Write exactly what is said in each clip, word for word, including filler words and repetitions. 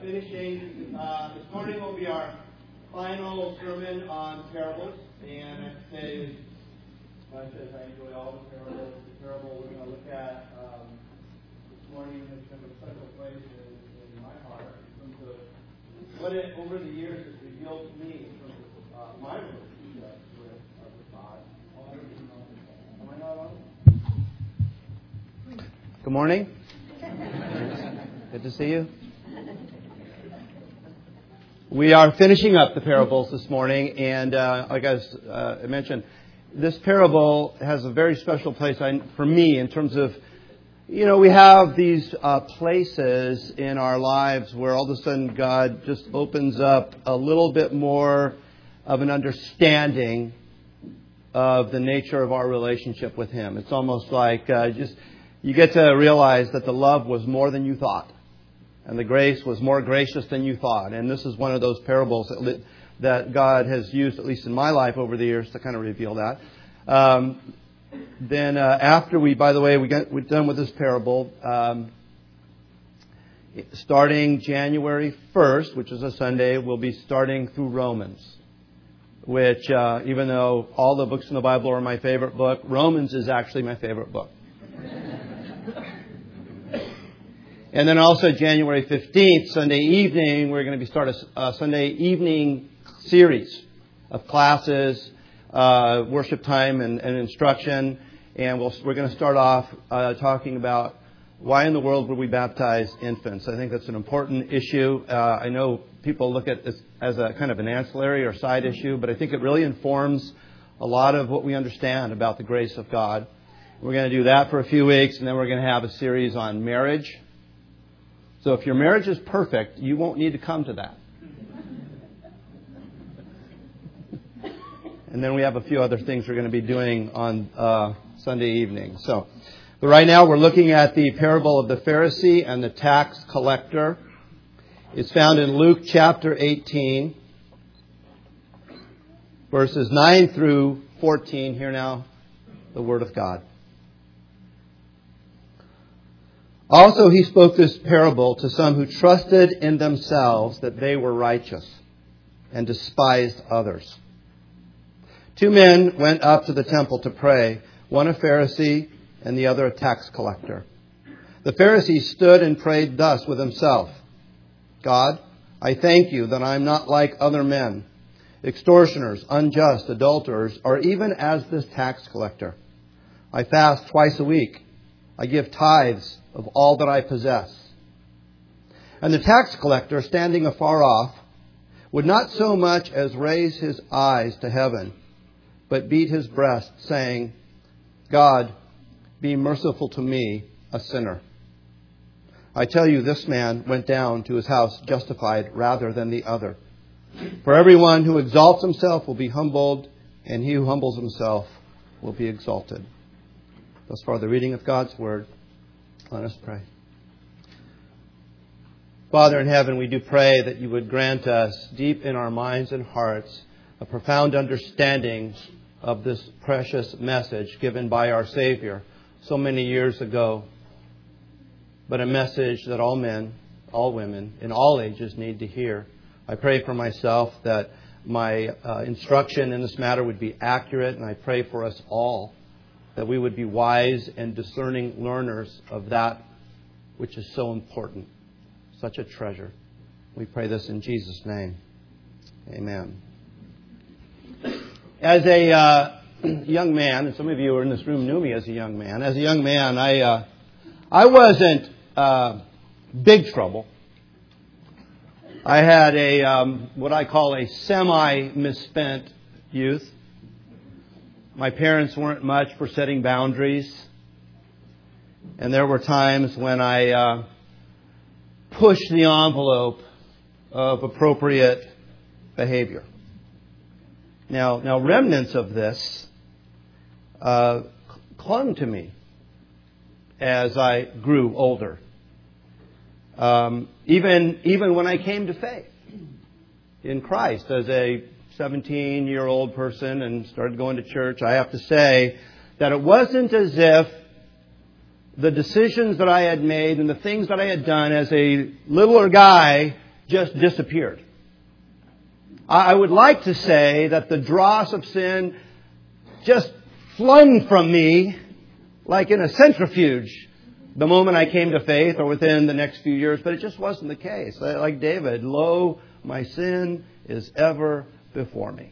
finishing, uh, this morning will be our final sermon on parables. And I say, I said I enjoy all the parables. The parable we're going to look at um, this morning has been a special place in, in my heart in terms of what it, over the years, has revealed to me in terms of uh, my relationship with, uh, with God. Am I not on? Good morning. Good to see you. We are finishing up the parables this morning, and uh, like I, was, uh, I mentioned, this parable has a very special place for me in terms of, you know, we have these uh, places in our lives where all of a sudden God just opens up a little bit more of an understanding of the nature of our relationship with Him. It's almost like uh, just you get to realize that the love was more than you thought. And the grace was more gracious than you thought. And this is one of those parables that, that God has used, at least in my life over the years, to kind of reveal that. Um, then uh, after we, by the way, we got, we're done with this parable, um, starting January first, which is a Sunday, we'll be starting through Romans. Which, uh, even though all the books in the Bible are my favorite book, Romans is actually my favorite book. And then also January fifteenth, Sunday evening, we're going to be starting a, a Sunday evening series of classes, uh, worship time and, and instruction. And we'll, we're going to start off uh, talking about why in the world would we baptize infants. I think that's an important issue. Uh, I know people look at this as a kind of an ancillary or side issue, but I think it really informs a lot of what we understand about the grace of God. We're going to do that for a few weeks, and then we're going to have a series on marriage. So if your marriage is perfect, you won't need to come to that. And then we have a few other things we're going to be doing on uh, Sunday evening. So, but right now we're looking at the parable of the Pharisee and the tax collector. It's found in Luke chapter eighteen, verses nine through fourteen. Hear now the word of God. Also, he spoke this parable to some who trusted in themselves that they were righteous and despised others. Two men went up to the temple to pray, one a Pharisee and the other a tax collector. The Pharisee stood and prayed thus with himself, God, I thank you that I am not like other men, extortioners, unjust, adulterers, or even as this tax collector. I fast twice a week. I give tithes of all that I possess. And the tax collector, standing afar off, would not so much as raise his eyes to heaven, but beat his breast, saying, God, be merciful to me, a sinner. I tell you, this man went down to his house justified rather than the other. For everyone who exalts himself will be humbled, and he who humbles himself will be exalted. Thus far, the reading of God's Word. Let us pray. Father in heaven, we do pray that you would grant us deep in our minds and hearts a profound understanding of this precious message given by our Savior so many years ago, but a message that all men, all women, in all ages need to hear. I pray for myself that my uh, instruction in this matter would be accurate, and I pray for us all that we would be wise and discerning learners of that which is so important, such a treasure. We pray this in Jesus' name. Amen. As a uh, young man, and some of you who are in this room knew me as a young man. As a young man, I uh, I wasn't uh, big trouble. I had a um, what I call a semi-misspent youth. My parents weren't much for setting boundaries. And there were times when I uh, pushed the envelope of appropriate behavior. Now, now remnants of this uh, clung to me as I grew older. Um, even, even when I came to faith in Christ as a seventeen-year-old person and started going to church, I have to say that it wasn't as if the decisions that I had made and the things that I had done as a littler guy just disappeared. I would like to say that the dross of sin just flung from me like in a centrifuge the moment I came to faith or within the next few years, but it just wasn't the case. Like David, lo, my sin is ever before me.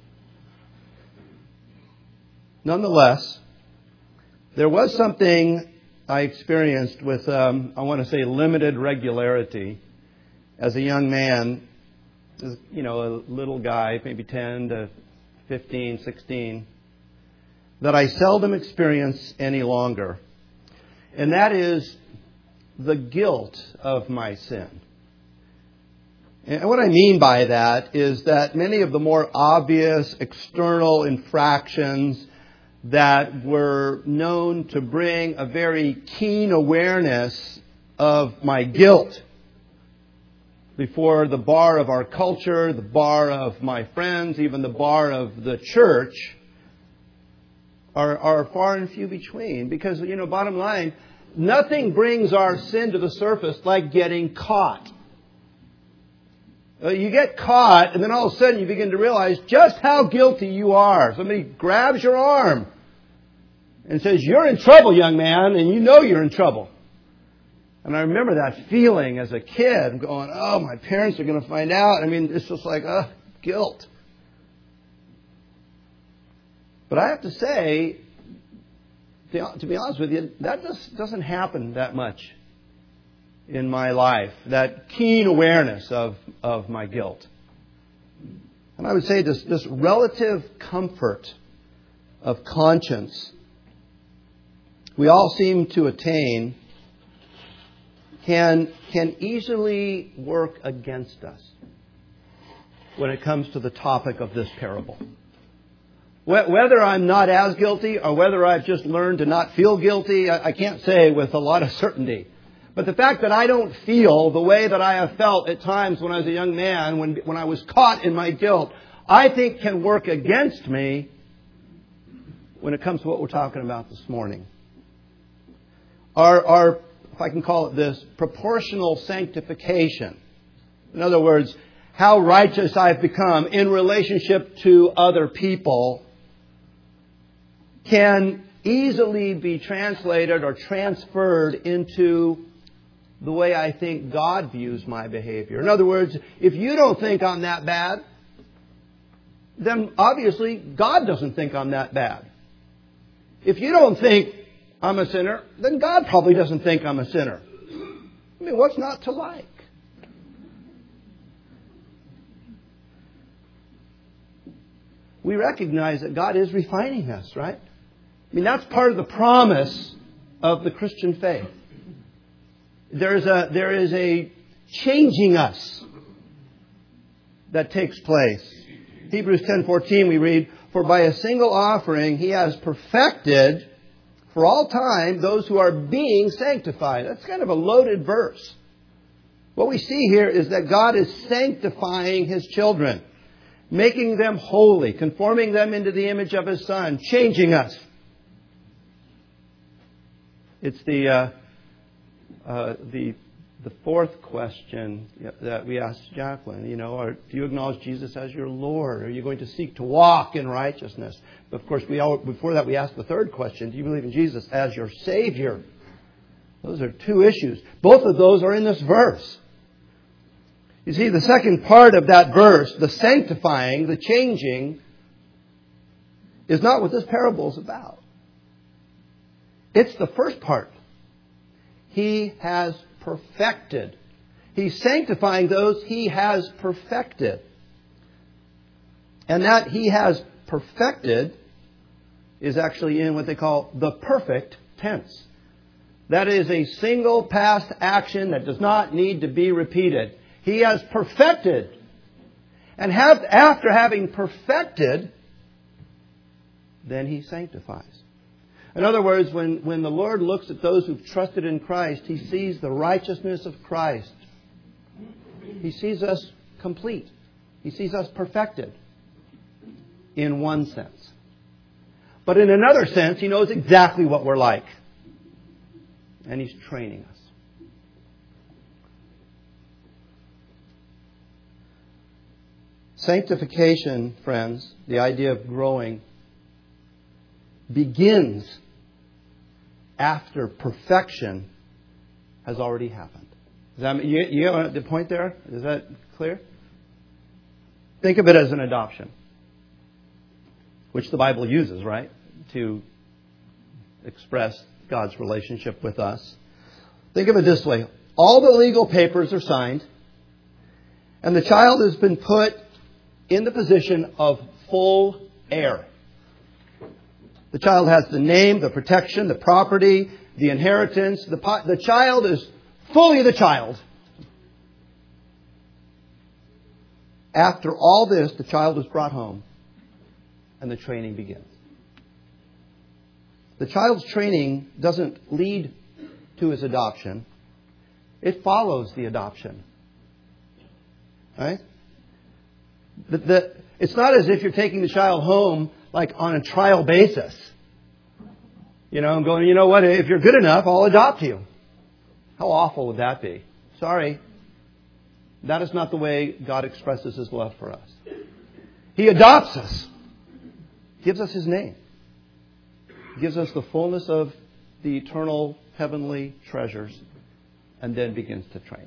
Nonetheless, there was something I experienced with, um, I want to say, limited regularity as a young man, as, you know, a little guy, maybe ten to fifteen, sixteen, that I seldom experience any longer. And that is the guilt of my sin. And what I mean by that is that many of the more obvious external infractions that were known to bring a very keen awareness of my guilt before the bar of our culture, the bar of my friends, even the bar of the church, are, are far and few between. Because, you know, bottom line, nothing brings our sin to the surface like getting caught. You get caught, and then all of a sudden you begin to realize just how guilty you are. Somebody grabs your arm and says, "You're in trouble, young man," and you know you're in trouble. And I remember that feeling as a kid, going, "Oh, my parents are going to find out." I mean, it's just like, oh, guilt. But I have to say, to be honest with you, that just doesn't happen that much in my life, that keen awareness of, of my guilt. And I would say this, this relative comfort of conscience we all seem to attain can, can easily work against us when it comes to the topic of this parable. Whether I'm not as guilty or whether I've just learned to not feel guilty, I can't say with a lot of certainty. But the fact that I don't feel the way that I have felt at times when I was a young man, when, when I was caught in my guilt, I think can work against me when it comes to what we're talking about this morning. Our, our, if I can call it this, proportional sanctification. In other words, how righteous I've become in relationship to other people can easily be translated or transferred into the way I think God views my behavior. In other words, if you don't think I'm that bad, then obviously God doesn't think I'm that bad. If you don't think I'm a sinner, then God probably doesn't think I'm a sinner. I mean, what's not to like? We recognize that God is refining us, right? I mean, that's part of the promise of the Christian faith. There's a, there is a changing us that takes place. Hebrews ten fourteen we read, "For by a single offering He has perfected for all time those who are being sanctified." That's kind of a loaded verse. What we see here is that God is sanctifying His children, making them holy, conforming them into the image of His Son, changing us. It's the uh, uh, the the fourth question that we asked Jacqueline. You know, are, do you acknowledge Jesus as your Lord? Are you going to seek to walk in righteousness? But of course, we all, before that we asked the third question: do you believe in Jesus as your Savior? Those are two issues. Both of those are in this verse. You see, the second part of that verse, the sanctifying, the changing, is not what this parable is about. It's the first part. He has perfected. He's sanctifying those He has perfected. And that He has perfected is actually in what they call the perfect tense. That is a single past action that does not need to be repeated. He has perfected. And have, after having perfected, then He sanctifies. In other words, when, when the Lord looks at those who've trusted in Christ, He sees the righteousness of Christ. He sees us complete. He sees us perfected in one sense. But in another sense, He knows exactly what we're like. And He's training us. Sanctification, friends, the idea of growing, begins after perfection has already happened. Does that, you, you get the point there? Is that clear? Think of it as an adoption, which the Bible uses, right, to express God's relationship with us. Think of it this way. All the legal papers are signed, and the child has been put in the position of full heir. The child has the name, the protection, the property, the inheritance. The, po- the child is fully the child. After all this, the child is brought home and the training begins. The child's training doesn't lead to his adoption. It follows the adoption. Right? The, the, it's not as if you're taking the child home like on a trial basis. You know, I'm going, you know what, if you're good enough, I'll adopt you. How awful would that be? Sorry. That is not the way God expresses His love for us. He adopts us. Gives us His name. Gives us the fullness of the eternal heavenly treasures. And then begins to train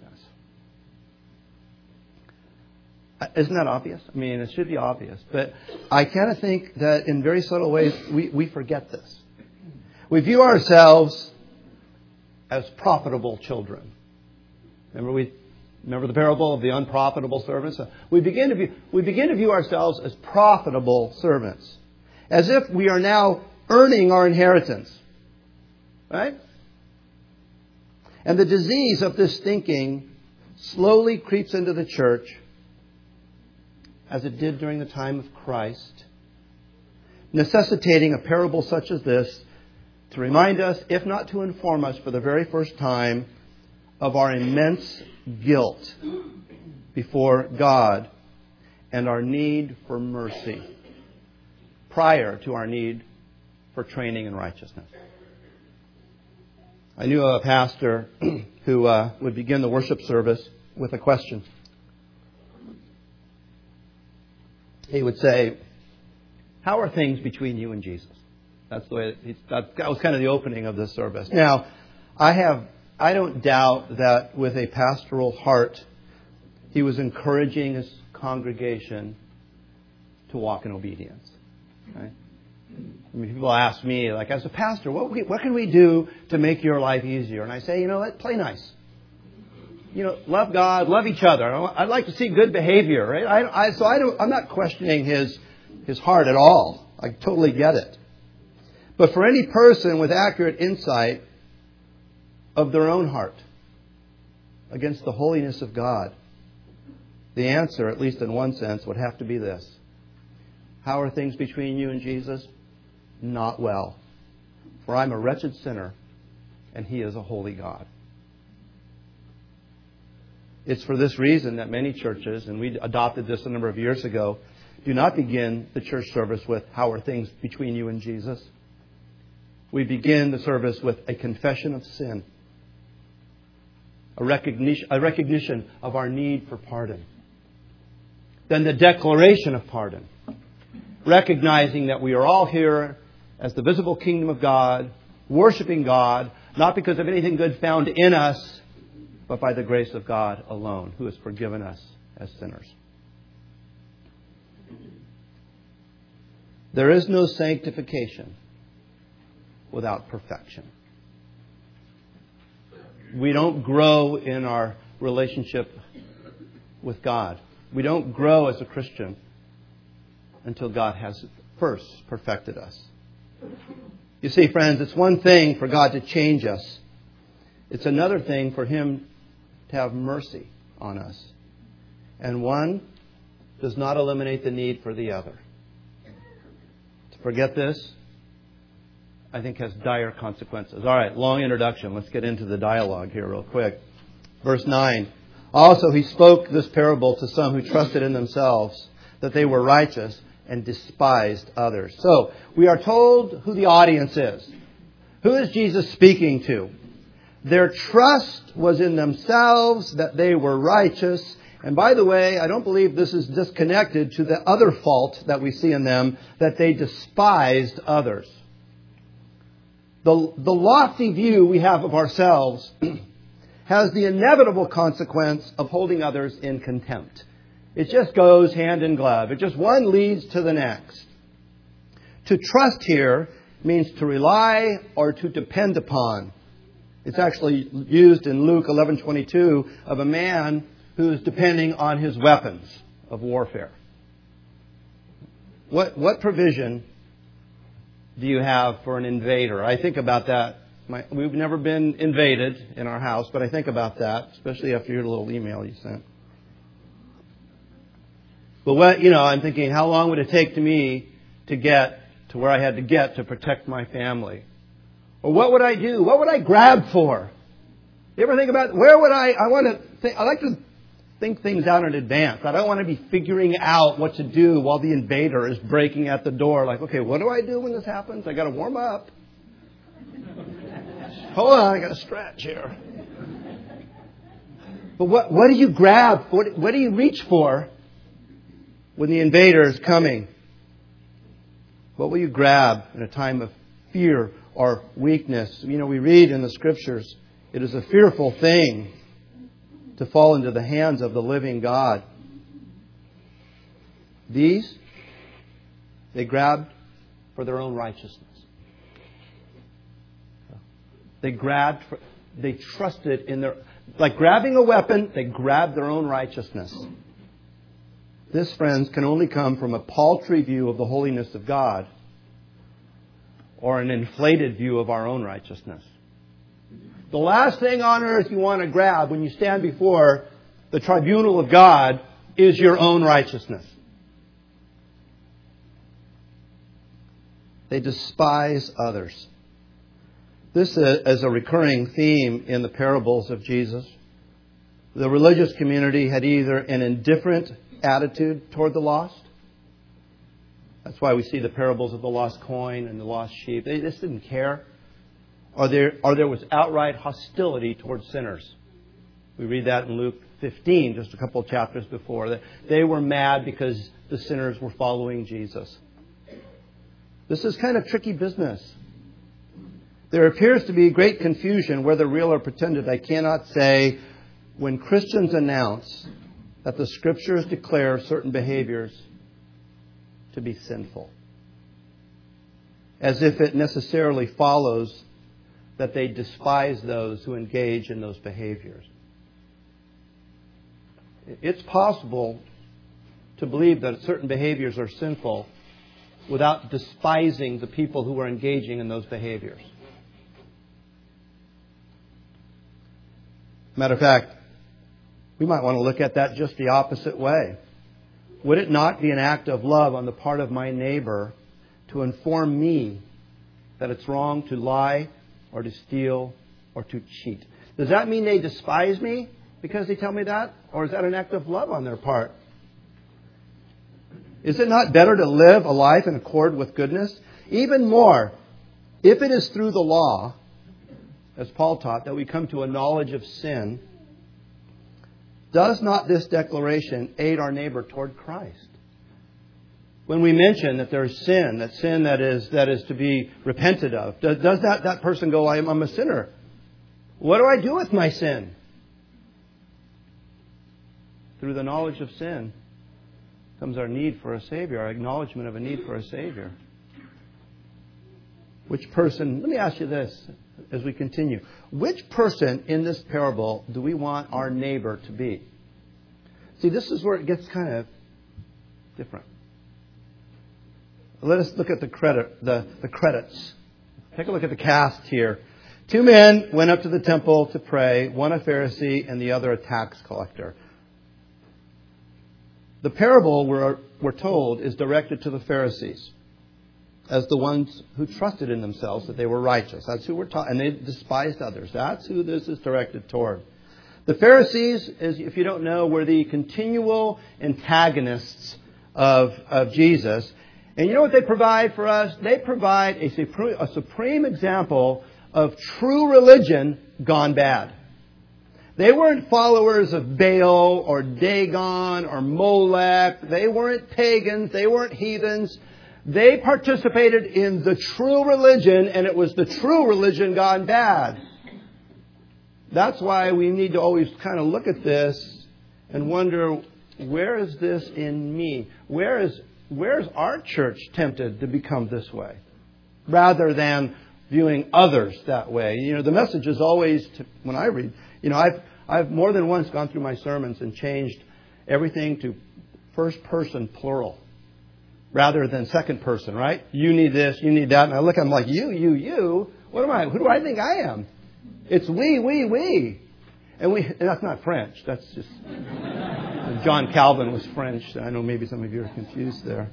us. Isn't that obvious? I mean, it should be obvious. But I kind of think that in very subtle ways, we, we forget this. We view ourselves as profitable children. Remember we remember the parable of the unprofitable servants? We begin to view, we begin to view ourselves as profitable servants. As if we are now earning our inheritance. Right? And the disease of this thinking slowly creeps into the church, as it did during the time of Christ, necessitating a parable such as this to remind us, if not to inform us for the very first time, of our immense guilt before God and our need for mercy prior to our need for training in righteousness. I knew a pastor who uh, would begin the worship service with a question. He would say, "How are things between you and Jesus?" That's the way. It, that, that was kind of the opening of this service. Now, I have, I don't doubt that with a pastoral heart, he was encouraging his congregation to walk in obedience. Right? I mean, people ask me, like, as a pastor, what we, what can we do to make your life easier? And I say, you know what, play nice. You know, love God, love each other. I'd like to see good behavior, right? I, I, so I don't, I'm not questioning his his heart at all. I totally get it. But for any person with accurate insight of their own heart against the holiness of God, the answer, at least in one sense, would have to be this. How are things between you and Jesus? Not well. For I'm a wretched sinner, and He is a holy God. It's for this reason that many churches, and we adopted this a number of years ago, do not begin the church service with, how are things between you and Jesus? We begin the service with a confession of sin, a recognition, a recognition of our need for pardon. Then the declaration of pardon, recognizing that we are all here as the visible kingdom of God, worshiping God, not because of anything good found in us, but by the grace of God alone, who has forgiven us as sinners. There is no sanctification without perfection. We don't grow in our relationship with God. We don't grow as a Christian until God has first perfected us. You see, friends, it's one thing for God to change us. It's another thing for Him to have mercy on us. And one does not eliminate the need for the other. To forget this, I think, has dire consequences. All right, long introduction. Let's get into the dialogue here real quick. Verse nine. Also, He spoke this parable to some who trusted in themselves that they were righteous and despised others. So, we are told who the audience is. Who is Jesus speaking to? Their trust was in themselves that they were righteous, And by the way, I don't believe this is disconnected to the other fault that we see in them, that they despised others. The, the lofty view we have of ourselves has the inevitable consequence of holding others in contempt. It just goes hand in glove. It just one leads to the next. To trust here means to rely or to depend upon. It's actually used in Luke eleven twenty-two of a man who is depending on his weapons of warfare. What what provision do you have for an invader? I think about that. My, we've never been invaded in our house, but I think about that, especially after your little email you sent. But what, you know, I'm thinking, how long would it take to me to get to where I had to get to protect my family? Or what would I do? What would I grab for? You ever think about, where would I, I want to think, I like to think things out in advance. I don't want to be figuring out what to do while the invader is breaking at the door. Like, okay, what do I do when this happens? I got to warm up. Hold on, I got to stretch here. But what, what do you grab? What, what do you reach for when the invader is coming? What will you grab in a time of fear or weakness? You know, we read in the Scriptures, it is a fearful thing to fall into the hands of the living God. These, they grabbed for their own righteousness. They grabbed, for, they trusted in their, like grabbing a weapon, they grabbed their own righteousness. This, friends, can only come from a paltry view of the holiness of God or an inflated view of our own righteousness. The last thing on earth you want to grab when you stand before the tribunal of God is your own righteousness. They despise others. This is a recurring theme in the parables of Jesus. The religious community had either an indifferent attitude toward the lost. That's why we see the parables of the lost coin and the lost sheep. They just didn't care. Or there, or there was outright hostility towards sinners. We read that in Luke fifteen, just a couple of chapters before. That they were mad because the sinners were following Jesus. This is kind of tricky business. There appears to be great confusion, whether real or pretended, I cannot say, when Christians announce that the Scriptures declare certain behaviors to be sinful, as if it necessarily follows that they despise those who engage in those behaviors. It's possible to believe that certain behaviors are sinful without despising the people who are engaging in those behaviors. Matter of fact, we might want to look at that just the opposite way. Would it not be an act of love on the part of my neighbor to inform me that it's wrong to lie or to steal or to cheat? Does that mean they despise me because they tell me that? Or is that an act of love on their part? Is it not better to live a life in accord with goodness? Even more, if it is through the law, as Paul taught, that we come to a knowledge of sin, does not this declaration aid our neighbor toward Christ? When we mention that there is sin, that sin that is that is to be repented of, does, does that, that person go, I'm, I'm a sinner? What do I do with my sin? Through the knowledge of sin comes our need for a Savior, our acknowledgement of a need for a Savior. Which person, let me ask you this as we continue. Which person in this parable do we want our neighbor to be? See, this is where it gets kind of different. Let us look at the credit, the, the credits. Take a look at the cast here. Two men went up to the temple to pray, one a Pharisee and the other a tax collector. The parable, we're, we're told, is directed to the Pharisees as the ones who trusted in themselves that they were righteous. That's who we're taught, and they despised others. That's who this is directed toward. The Pharisees, as if you don't know, were the continual antagonists of, of Jesus. And you know what they provide for us? They provide a supreme, a supreme example of true religion gone bad. They weren't followers of Baal or Dagon or Molech. They weren't pagans. They weren't heathens. They participated in the true religion, and it was the true religion gone bad. That's why we need to always kind of look at this and wonder, where is this in me? Where is, where is our church tempted to become this way? Rather than viewing others that way. You know, the message is always, to, when I read, you know, I've, I've more than once gone through my sermons and changed everything to first person plural rather than second person, right? You need this, you need that. And I look, I'm like, you, you, you. What am I? Who do I think I am? It's we, we, we. And we, and that's not French. That's just, John Calvin was French. I know maybe some of you are confused there.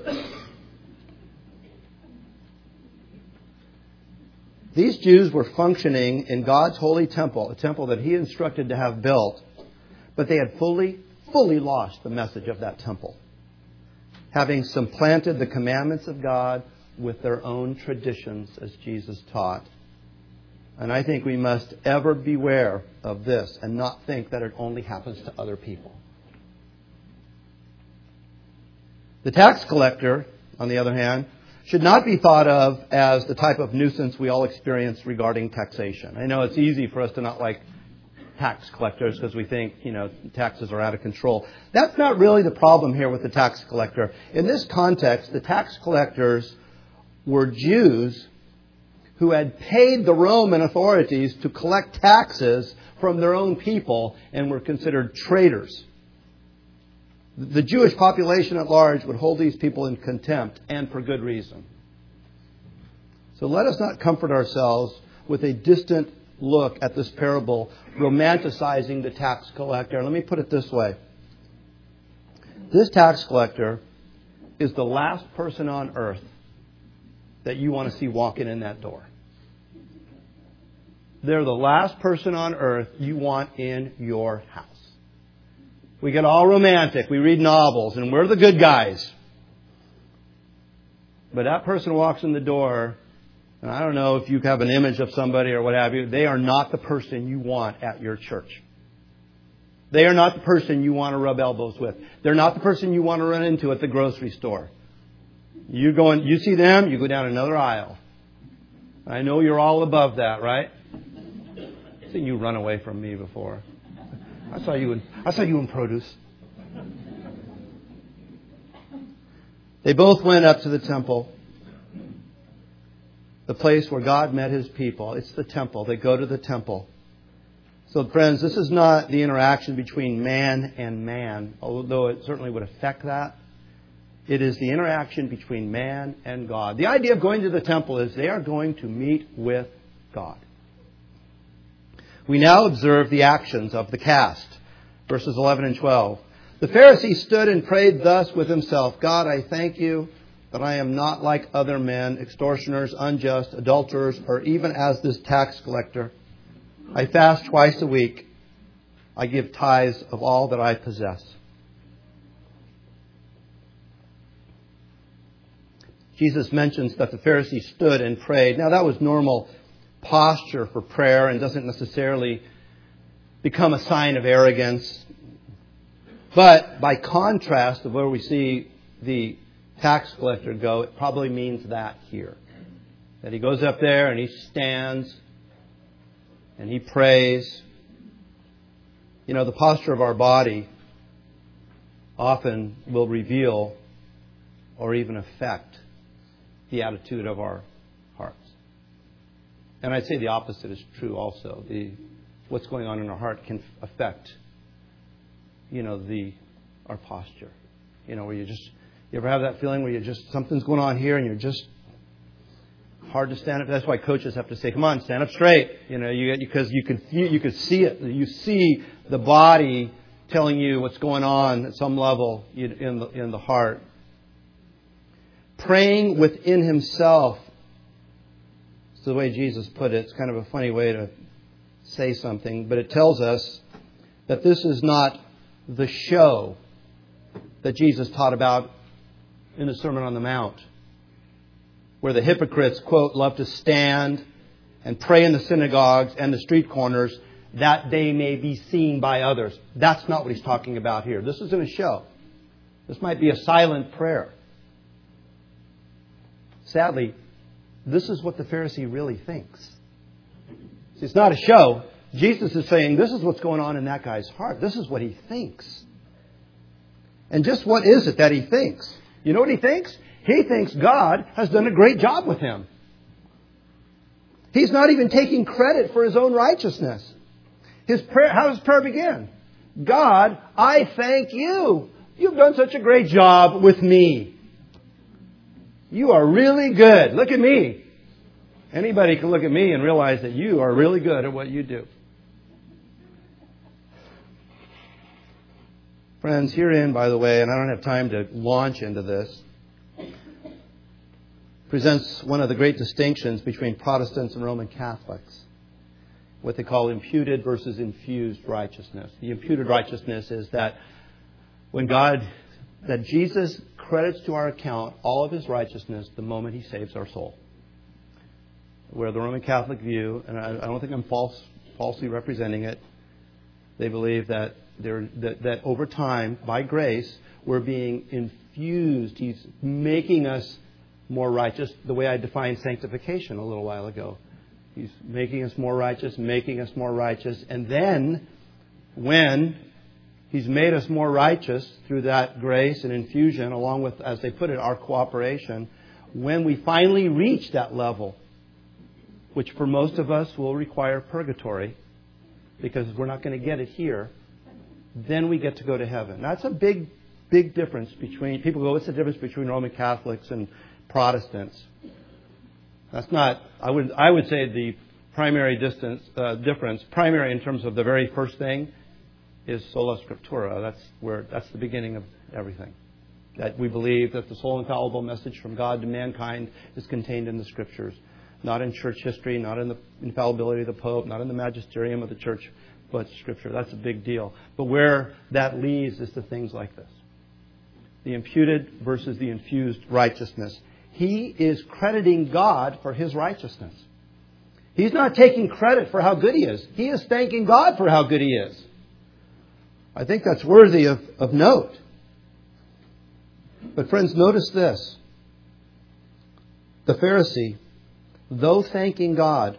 These Jews were functioning in God's holy temple, a temple that He instructed to have built, but they had fully, fully lost the message of that temple, having supplanted the commandments of God with their own traditions, as Jesus taught. And I think we must ever beware of this and not think that it only happens to other people. The tax collector, on the other hand, should not be thought of as the type of nuisance we all experience regarding taxation. I know it's easy for us to not like tax collectors because we think, you know, taxes are out of control. That's not really the problem here with the tax collector. In this context, the tax collectors were Jews who had paid the Roman authorities to collect taxes from their own people and were considered traitors. The Jewish population at large would hold these people in contempt, and for good reason. So let us not comfort ourselves with a distant look at this parable, romanticizing the tax collector. Let me put it this way. This tax collector is the last person on earth that you want to see walking in that door. They're the last person on earth you want in your house. We get all romantic. We read novels and we're the good guys. But that person walks in the door, and I don't know if you have an image of somebody or what have you, they are not the person you want at your church. They are not the person you want to rub elbows with. They're not the person you want to run into at the grocery store. You go and you see them, you go down another aisle. I know you're all above that, right? I've seen you run away from me before. I saw you in, I saw you in produce. They both went up to the temple, the place where God met His people. It's the temple. They go to the temple. So, friends, this is not the interaction between man and man, although it certainly would affect that. It is the interaction between man and God. The idea of going to the temple is they are going to meet with God. We now observe the actions of the cast. Verses eleven and twelve. The Pharisee stood and prayed thus with himself, God, I thank you that I am not like other men, extortioners, unjust, adulterers, or even as this tax collector. I fast twice a week. I give tithes of all that I possess. Jesus mentions that the Pharisee stood and prayed. Now that was normal posture for prayer and doesn't necessarily become a sign of arrogance. But by contrast of where we see the tax collector go, it probably means that here. That he goes up there and he stands and he prays. You know, the posture of our body often will reveal or even affect the attitude of our hearts. And I'd say the opposite is true also. The what's going on in our heart can affect, you know, the our posture. You know, where you just you ever have that feeling where you just something's going on here and you're just hard to stand up. That's why coaches have to say, "Come on, stand up straight." You know, you because you can you can see it. You see the body telling you what's going on at some level in the in the heart. Praying within himself. It's the way Jesus put it. It's kind of a funny way to say something, but it tells us that this is not the show that Jesus taught about in the Sermon on the Mount, where the hypocrites, quote, love to stand and pray in the synagogues and the street corners that they may be seen by others. That's not what he's talking about here. This isn't a show. This might be a silent prayer. Sadly, this is what the Pharisee really thinks. See, it's not a show. Jesus is saying this is what's going on in that guy's heart. This is what he thinks. And just what is it that he thinks? You know what he thinks? He thinks God has done a great job with him. He's not even taking credit for his own righteousness. His prayer, how does prayer begin? God, I thank you. You've done such a great job with me. You are really good. Look at me. Anybody can look at me and realize that you are really good at what you do. Friends, herein, by the way, and I don't have time to launch into this, presents one of the great distinctions between Protestants and Roman Catholics. What they call imputed versus infused righteousness. The imputed righteousness is that when God, that Jesus credits to our account all of His righteousness the moment He saves our soul. Where the Roman Catholic view, and I, I don't think I'm false, falsely representing it, they believe that, that, that over time, by grace, we're being infused. He's making us more righteous, the way I defined sanctification a little while ago. He's making us more righteous, making us more righteous. And then, when He's made us more righteous through that grace and infusion, along with, as they put it, our cooperation, when we finally reach that level, which for most of us will require purgatory, because we're not going to get it here, then we get to go to heaven. That's a big, big difference between, people go, what's the difference between Roman Catholics and Protestants? That's not, I would I would say the primary distance uh, difference, primary in terms of the very first thing, is sola scriptura. That's where that's the beginning of everything. That we believe that the sole infallible message from God to mankind is contained in the Scriptures. Not in church history, not in the infallibility of the Pope, not in the magisterium of the church, but Scripture. That's a big deal. But where that leads is to things like this. The imputed versus the infused righteousness. He is crediting God for His righteousness. He's not taking credit for how good He is. He is thanking God for how good He is. I think that's worthy of, of note. But friends, notice this. The Pharisee, though thanking God,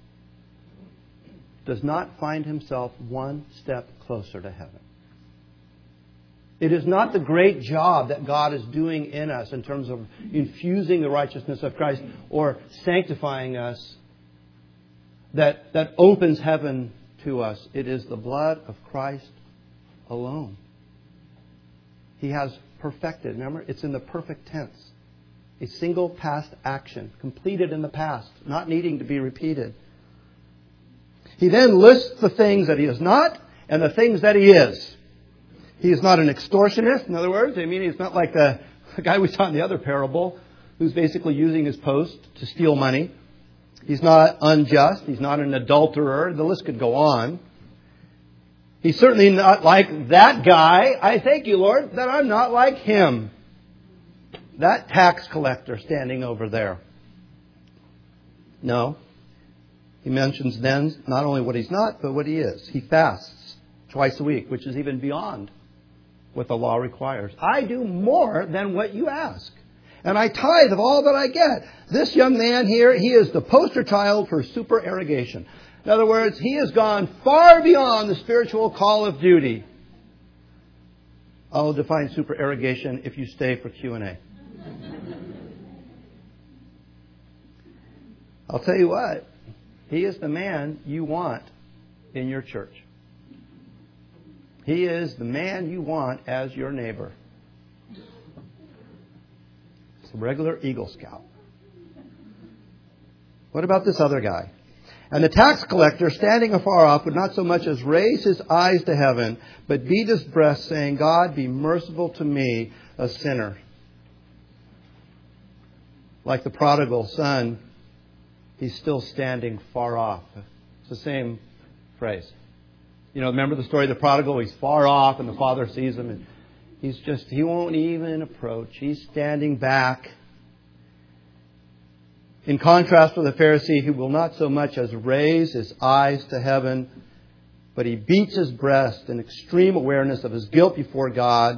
does not find himself one step closer to heaven. It is not the great job that God is doing in us in terms of infusing the righteousness of Christ or sanctifying us that, that opens heaven to us. It is the blood of Christ alone. He has perfected. Remember, it's in the perfect tense. A single past action, completed in the past, not needing to be repeated. He then lists the things that He is not and the things that He is. He is not an extortionist. In other words, I mean, he's not like the, the guy we saw in the other parable who's basically using his post to steal money. He's not unjust. He's not an adulterer. The list could go on. He's certainly not like that guy. I thank you, Lord, that I'm not like him. That tax collector standing over there. No. He mentions then not only what he's not, but what he is. He fasts twice a week, which is even beyond what the law requires. I do more than what you ask. And I tithe of all that I get. This young man here, he is the poster child for supererogation. In other words, he has gone far beyond the spiritual call of duty. I'll define supererogation if you stay for Q and A. I'll tell you what, he is the man you want in your church. He is the man you want as your neighbor. It's a regular Eagle Scout. What about this other guy? And the tax collector, standing afar off, would not so much as raise his eyes to heaven, but beat his breast, saying, God, be merciful to me, a sinner. Like the prodigal son, he's still standing far off. It's the same phrase. You know, remember the story of the prodigal? He's far off and the father sees him and he's just, he won't even approach. He's standing back. In contrast with the Pharisee, who will not so much as raise his eyes to heaven, but he beats his breast in extreme awareness of his guilt before God.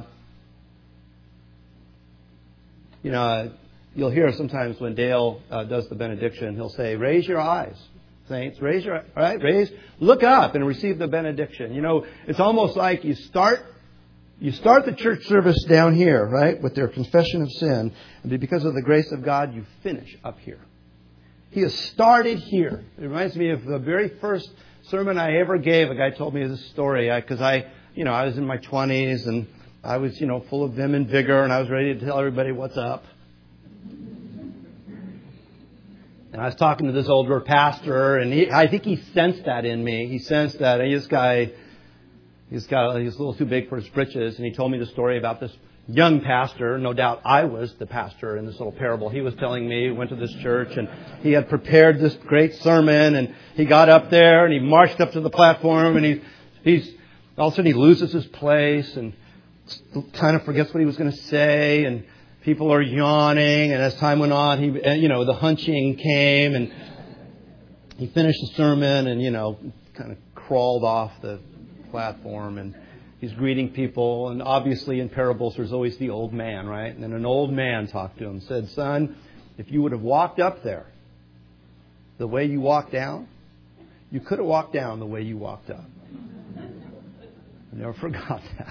You know, you'll hear sometimes when Dale uh, does the benediction, he'll say, raise your eyes, saints. Raise your, all right, raise, look up and receive the benediction. You know, it's almost like you start, you start the church service down here, right, with their confession of sin. And because of the grace of God, you finish up here. He has started here. It reminds me of the very first sermon I ever gave. A guy told me this story because I, you know, I was in my twenties and I was, you know, full of vim and vigor, and I was ready to tell everybody what's up. And I was talking to this older pastor, and he, I think he sensed that in me. He sensed that hey, this guy, he's got, he's a little too big for his britches, and he told me the story about this young pastor. No doubt I was the pastor in this little parable. He was telling me, he went to this church, and he had prepared this great sermon, and he got up there, and he marched up to the platform, and he, he's all of a sudden he loses his place, and kind of forgets what he was going to say, and people are yawning, and as time went on, he, you know, the hunching came, and he finished the sermon, and you know, kind of crawled off the platform, and he's greeting people, and obviously in parables there's always the old man, right? And then an old man talked to him, said, "Son, if you would have walked up there the way you walked down, you could have walked down the way you walked up." I never forgot that.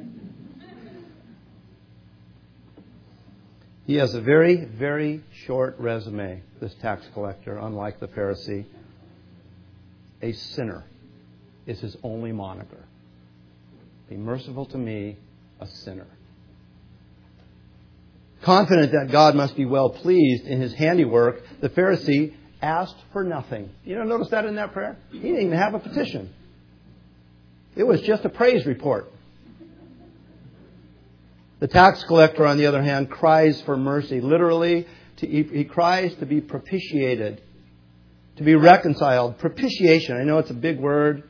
He has a very, very short resume, this tax collector, unlike the Pharisee. A sinner is his only moniker. Be merciful to me, a sinner. Confident that God must be well pleased in his handiwork, the Pharisee asked for nothing. You don't notice that in that prayer? He didn't even have a petition. It was just a praise report. The tax collector, on the other hand, cries for mercy. Literally, to, he, he cries to be propitiated, to be reconciled. Propitiation, I know it's a big word.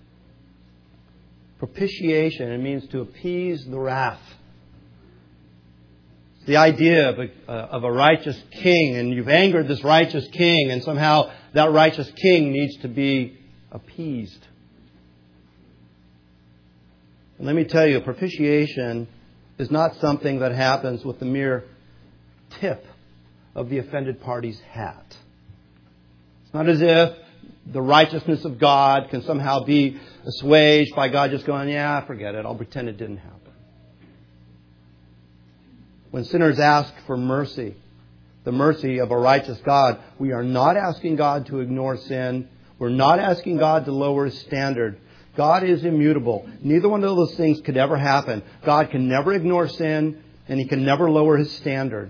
Propitiation, it means to appease the wrath. It's the idea of a, uh, of a righteous king, and you've angered this righteous king, and somehow that righteous king needs to be appeased. And let me tell you, propitiation is not something that happens with the mere tip of the offended party's hat. It's not as if the righteousness of God can somehow be assuaged by God just going, yeah, forget it, I'll pretend it didn't happen. When sinners ask for mercy, the mercy of a righteous God, we are not asking God to ignore sin. We're not asking God to lower his standard. God is immutable. Neither one of those things could ever happen. God can never ignore sin, and he can never lower his standard.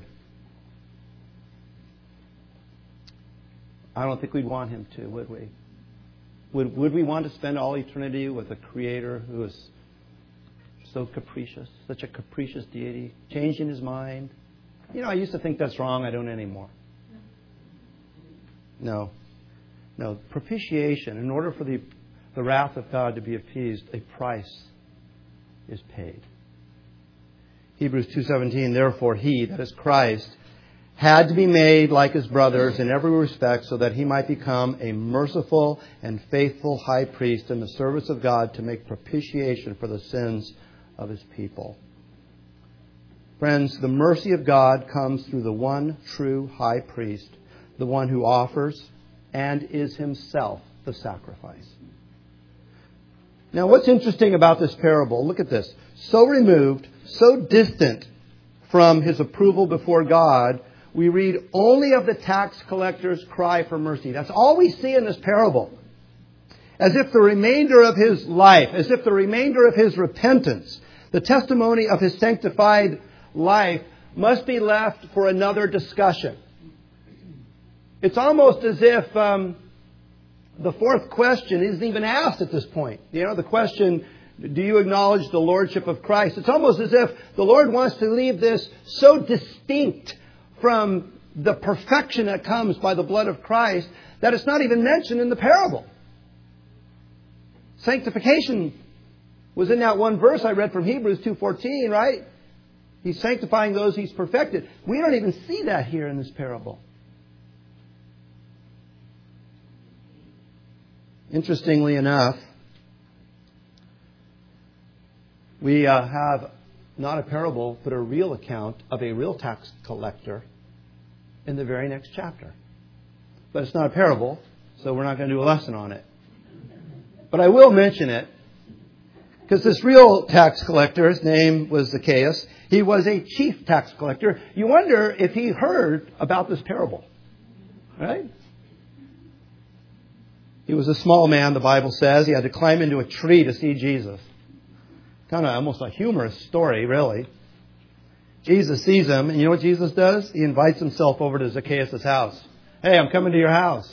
I don't think we'd want him to, would we? Would, would we want to spend all eternity with a creator who is so capricious, such a capricious deity, changing his mind? You know, I used to think that's wrong. I don't anymore. No. No. Propitiation, in order for the the wrath of God to be appeased, a price is paid. Hebrews two seventeen, therefore he, that is Christ, had to be made like his brothers in every respect so that he might become a merciful and faithful high priest in the service of God to make propitiation for the sins of his people. Friends, the mercy of God comes through the one true high priest, the one who offers and is himself the sacrifice. Now, what's interesting about this parable, look at this. So removed, so distant from his approval before God, we read only of the tax collector's cry for mercy. That's all we see in this parable. As if the remainder of his life, as if the remainder of his repentance, the testimony of his sanctified life must be left for another discussion. It's almost as if um, the fourth question isn't even asked at this point. You know, the question, do you acknowledge the Lordship of Christ? It's almost as if the Lord wants to leave this so distinct from the perfection that comes by the blood of Christ that it's not even mentioned in the parable. Sanctification was in that one verse I read from Hebrews two fourteen, right? He's sanctifying those he's perfected. We don't even see that here in this parable. Interestingly enough, we uh, have not a parable, but a real account of a real tax collector in the very next chapter. But it's not a parable, so we're not going to do a lesson on it. But I will mention it, because this real tax collector, his name was Zacchaeus. He was a chief tax collector. You wonder if he heard about this parable, right? He was a small man, the Bible says. He had to climb into a tree to see Jesus. Kind of almost a humorous story, really. Jesus sees him, and you know what Jesus does? He invites himself over to Zacchaeus' house. Hey, I'm coming to your house.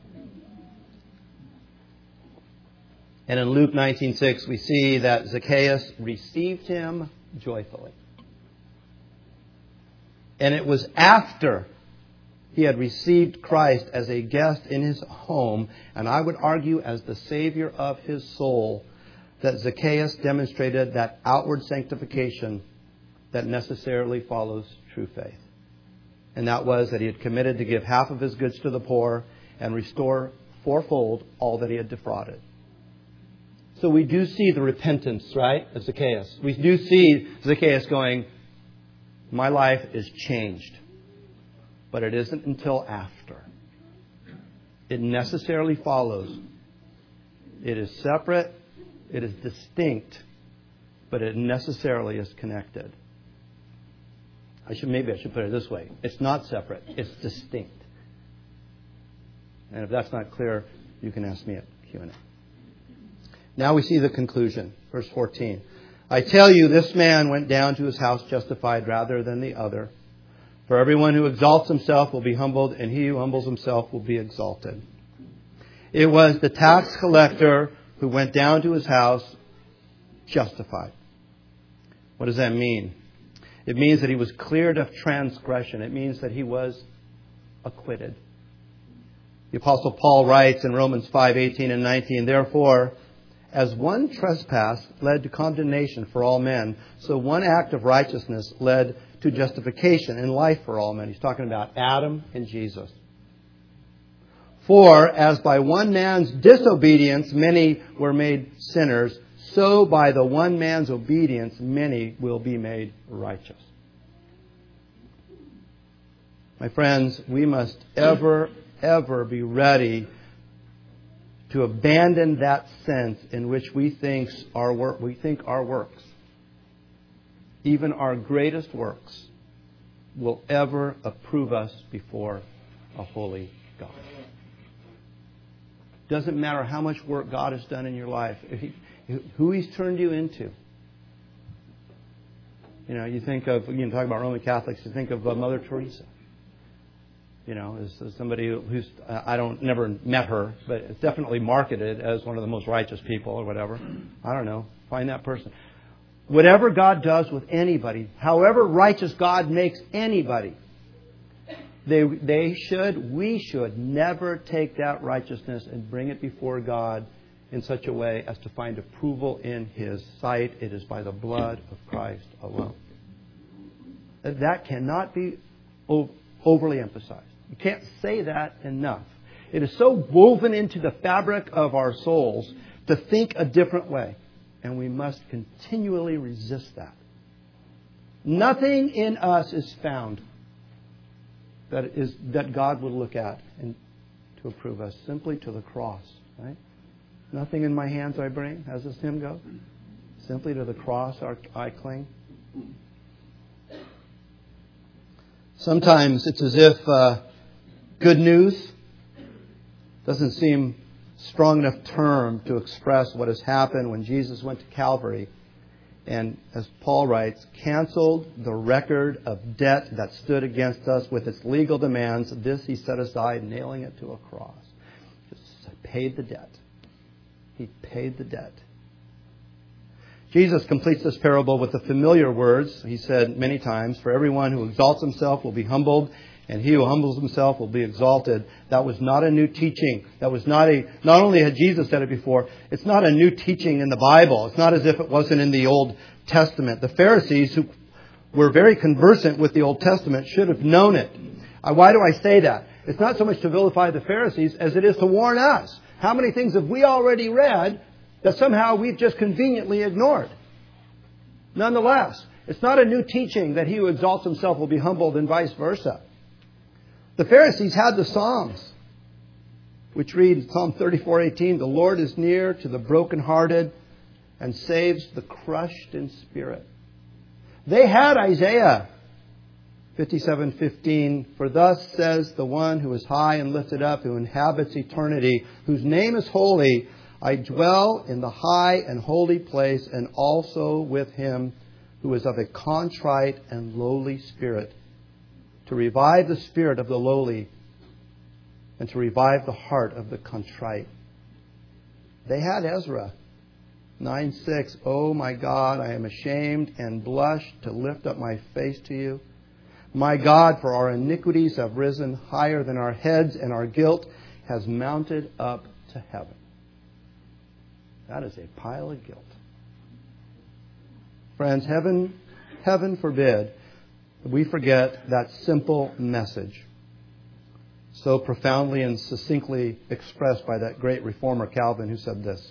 And in Luke nineteen six, we see that Zacchaeus received him joyfully. And it was after he had received Christ as a guest in his home, and I would argue as the Savior of his soul, that Zacchaeus demonstrated that outward sanctification that necessarily follows true faith. And that was that he had committed to give half of his goods to the poor and restore fourfold all that he had defrauded. So we do see the repentance, right, of Zacchaeus. We do see Zacchaeus going, my life is changed. But it isn't until after. It necessarily follows. It is separate. It is distinct. But it necessarily is connected. I should maybe I should put it this way. It's not separate. It's distinct. And if that's not clear, you can ask me at Q and A. Now we see the conclusion. Verse fourteen. I tell you, this man went down to his house justified rather than the other. For everyone who exalts himself will be humbled, and he who humbles himself will be exalted. It was the tax collector who went down to his house justified. What does that mean? It means that he was cleared of transgression. It means that he was acquitted. The Apostle Paul writes in Romans five eighteen and nineteen, therefore, as one trespass led to condemnation for all men, so one act of righteousness led to justification and life for all men. He's talking about Adam and Jesus. For as by one man's disobedience many were made sinners, so by the one man's obedience many will be made righteous. My friends, we must ever, ever be ready to abandon that sense in which we think our work, we think our works, even our greatest works, will ever approve us before a holy God. Doesn't matter how much work God has done in your life, if he, who He's turned you into. You know, you think of, you know, talk about Roman Catholics, you think of uh, Mother Teresa. You know, as, as somebody who's, uh, I don't, never met her, but it's definitely marketed as one of the most righteous people or whatever. I don't know. Find that person. Whatever God does with anybody, however righteous God makes anybody, they, they should, we should never take that righteousness and bring it before God in such a way as to find approval in His sight. It is by the blood of Christ alone. That cannot be overly emphasized. You can't say that enough. It is so woven into the fabric of our souls to think a different way. And we must continually resist that. Nothing in us is found that is that God would look at and to approve us. Simply to the cross. Right? Nothing in my hands I bring. How's this hymn go? Simply to the cross I cling. Sometimes it's as if uh, good news doesn't seem strong enough term to express what has happened when Jesus went to Calvary and, as Paul writes, canceled the record of debt that stood against us with its legal demands. This He set aside, nailing it to a cross. Just paid the debt. He paid the debt. Jesus completes this parable with the familiar words. He said many times, for everyone who exalts himself will be humbled, and he who humbles himself will be exalted. That was not a new teaching. That was not a, not only had Jesus said it before, it's not a new teaching in the Bible. It's not as if it wasn't in the Old Testament. The Pharisees, who were very conversant with the Old Testament, should have known it. Uh, why do I say that? It's not so much to vilify the Pharisees as it is to warn us. How many things have we already read that somehow we've just conveniently ignored? Nonetheless, it's not a new teaching that he who exalts himself will be humbled and vice versa. The Pharisees had the Psalms, which read Psalm thirty-four eighteen, the Lord is near to the brokenhearted and saves the crushed in spirit. They had Isaiah fifty-seven fifteen, for thus says the one who is high and lifted up, who inhabits eternity, whose name is holy. I dwell in the high and holy place, and also with him who is of a contrite and lowly spirit, to revive the spirit of the lowly and to revive the heart of the contrite. They had Ezra nine six, oh my God, I am ashamed and blush to lift up my face to you. My God, for our iniquities have risen higher than our heads, and our guilt has mounted up to heaven. That is a pile of guilt. Friends, heaven, heaven forbid that we forget that simple message, so profoundly and succinctly expressed by that great reformer Calvin, who said this: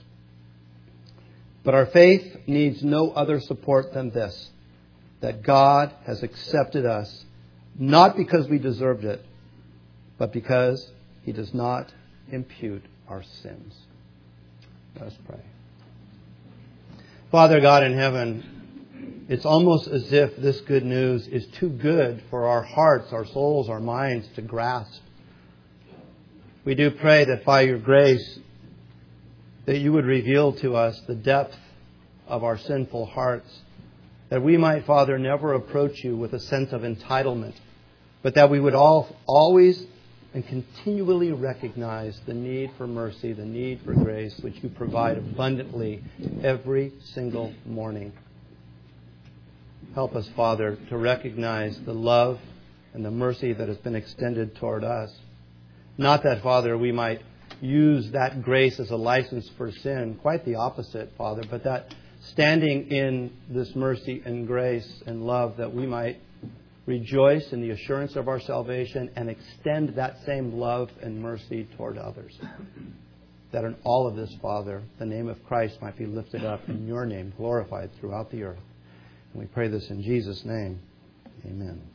but our faith needs no other support than this, that God has accepted us, not because we deserved it, but because He does not impute our sins. Let us pray. Father God in heaven, it's almost as if this good news is too good for our hearts, our souls, our minds to grasp. We do pray that by your grace, that you would reveal to us the depth of our sinful hearts, that we might, Father, never approach you with a sense of entitlement, but that we would all, always and continually recognize the need for mercy, the need for grace, which you provide abundantly every single morning. Help us, Father, to recognize the love and the mercy that has been extended toward us. Not that, Father, we might use that grace as a license for sin. Quite the opposite, Father. But that standing in this mercy and grace and love, that we might rejoice in the assurance of our salvation and extend that same love and mercy toward others. That in all of this, Father, the name of Christ might be lifted up and your name glorified throughout the earth. And we pray this in Jesus' name. Amen.